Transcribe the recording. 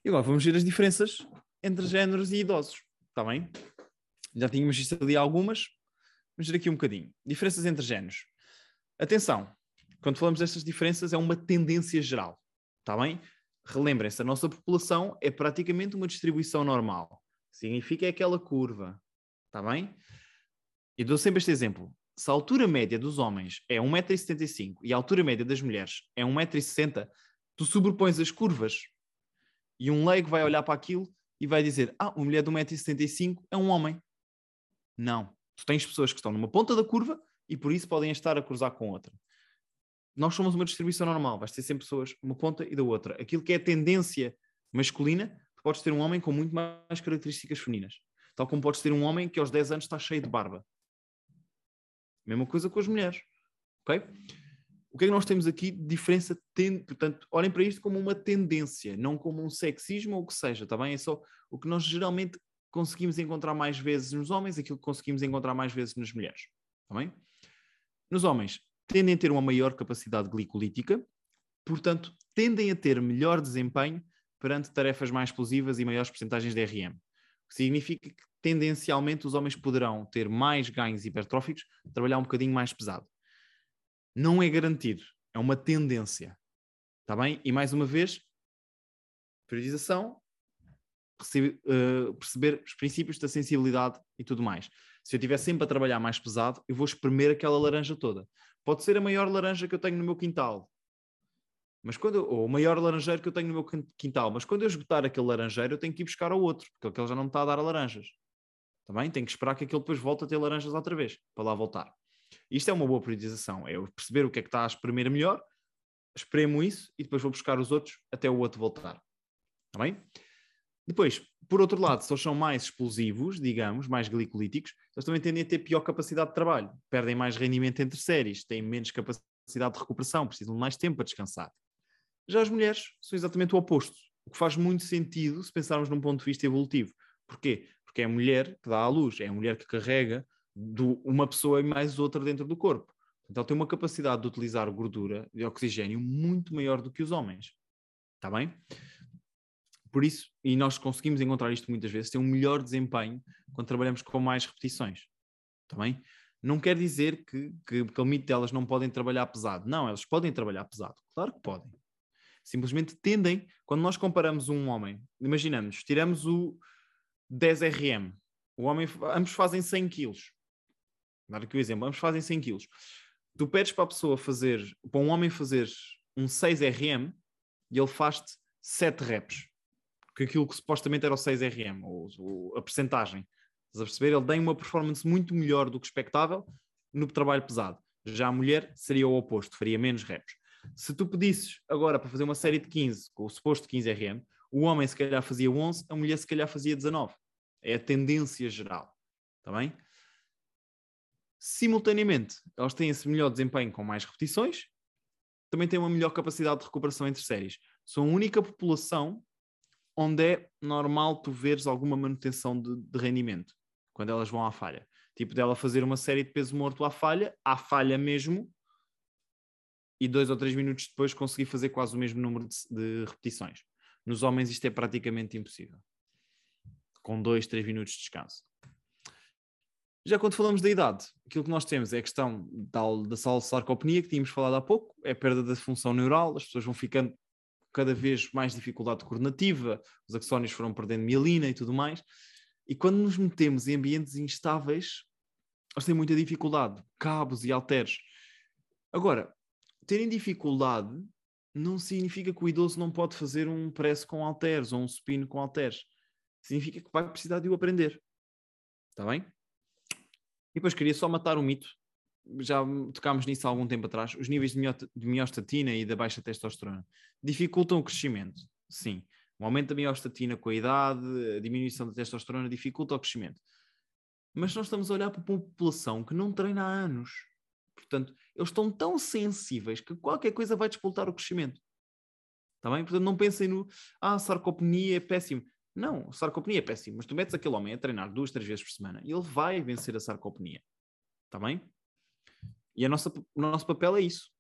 E agora vamos ver as diferenças entre géneros e idosos. Está bem? Já tínhamos visto ali algumas. Vamos ver aqui um bocadinho. Diferenças entre géneros. Atenção, quando falamos destas diferenças é uma tendência geral. Está bem? Relembrem-se, a nossa população é praticamente uma distribuição normal. Significa é aquela curva. Está bem? E dou sempre este exemplo. Se a altura média dos homens é 1,75 m e a altura média das mulheres é 1,60 m, tu sobrepões as curvas e um leigo vai olhar para aquilo e vai dizer: uma mulher de 1,75 m é um homem. Não. Tu tens pessoas que estão numa ponta da curva e por isso podem estar a cruzar com outra. Nós somos uma distribuição normal. Vais ter sempre pessoas uma ponta e da outra. Aquilo que é a tendência masculina, tu podes ter um homem com muito mais características femininas. Tal como podes ter um homem que aos 10 anos está cheio de barba. Mesma coisa com as mulheres. Ok? O que é que nós temos aqui de diferença? Portanto, olhem para isto como uma tendência, não como um sexismo ou o que seja, está bem? É só o que nós geralmente conseguimos encontrar mais vezes nos homens, aquilo que conseguimos encontrar mais vezes nas mulheres. Está bem? Nos homens, tendem a ter uma maior capacidade glicolítica, portanto, tendem a ter melhor desempenho perante tarefas mais explosivas e maiores percentagens de RM. O que significa que, tendencialmente, os homens poderão ter mais ganhos hipertróficos, trabalhar um bocadinho mais pesado. Não é garantido, é uma tendência. Está bem? E mais uma vez, priorização, perceber os princípios da sensibilidade e tudo mais. Se eu estiver sempre a trabalhar mais pesado, eu vou espremer aquela laranja toda. Pode ser a maior laranja que eu tenho no meu quintal, ou o maior laranjeiro que eu tenho no meu quintal, mas quando eu esgotar aquele laranjeiro, eu tenho que ir buscar ao outro, porque aquele já não me está a dar laranjas. Está bem? Tenho que esperar que aquele depois volte a ter laranjas outra vez, para lá voltar. Isto é uma boa priorização, é eu perceber o que é que está a espremer melhor, espremo isso e depois vou buscar os outros até o outro voltar. Está bem? Depois, por outro lado, se eles são mais explosivos, digamos, mais glicolíticos, eles também tendem a ter pior capacidade de trabalho, perdem mais rendimento entre séries, têm menos capacidade de recuperação, precisam de mais tempo para descansar. Já as mulheres são exatamente o oposto, o que faz muito sentido se pensarmos num ponto de vista evolutivo. Porquê? Porque é a mulher que dá à luz, é a mulher que carrega uma pessoa e mais outra dentro do corpo. Então tem uma capacidade de utilizar gordura e oxigênio muito maior do que os homens. Está bem? Por isso, e nós conseguimos encontrar isto muitas vezes, tem um melhor desempenho quando trabalhamos com mais repetições. Está bem? Não quer dizer que o limite delas não podem trabalhar pesado. Não, elas podem trabalhar pesado. Claro que podem. Simplesmente tendem, quando nós comparamos um homem, imaginamos, tiramos o 10 RM, ambos fazem 100 quilos. Vou dar aqui o exemplo, ambos fazem 100 quilos. Tu pedes para para um homem fazer um 6 RM e ele faz-te 7 reps. Que aquilo que supostamente era o 6 RM, ou a percentagem. Estás a perceber? Ele tem uma performance muito melhor do que expectável no trabalho pesado. Já a mulher seria o oposto, faria menos reps. Se tu pedisses agora para fazer uma série de 15, com o suposto 15 RM, o homem se calhar fazia 11, a mulher se calhar fazia 19. É a tendência geral. Está bem? Simultaneamente, elas têm esse melhor desempenho com mais repetições, também têm uma melhor capacidade de recuperação entre séries. São a única população onde é normal tu veres alguma manutenção de rendimento, quando elas vão à falha. Tipo dela fazer uma série de peso morto à falha mesmo, e 2 ou 3 minutos depois conseguir fazer quase o mesmo número de repetições. Nos homens isto é praticamente impossível. Com 2, 3 minutos de descanso. Já quando falamos da idade, aquilo que nós temos é a questão da sarcopenia, que tínhamos falado há pouco, é a perda da função neural, as pessoas vão ficando cada vez mais dificuldade coordenativa, os axónios foram perdendo mielina e tudo mais, e quando nos metemos em ambientes instáveis, eles têm muita dificuldade, cabos e halteres. Agora, terem dificuldade não significa que o idoso não pode fazer um press com halteres ou um supino com halteres. Significa que vai precisar de o aprender. Está bem? E depois queria só matar um mito. Já tocámos nisso há algum tempo atrás. Os níveis de miostatina e da baixa testosterona dificultam o crescimento. Sim. O aumento da miostatina com a idade, a diminuição da testosterona dificulta o crescimento. Mas nós estamos a olhar para uma população que não treina há anos. Portanto, eles estão tão sensíveis que qualquer coisa vai despoltar o crescimento. Está bem? Portanto, não pensem sarcopenia é péssimo. Não, sarcopenia é péssimo. Mas tu metes aquele homem a treinar 2, 3 vezes por semana e ele vai vencer a sarcopenia. Está bem? E o nosso papel é isso.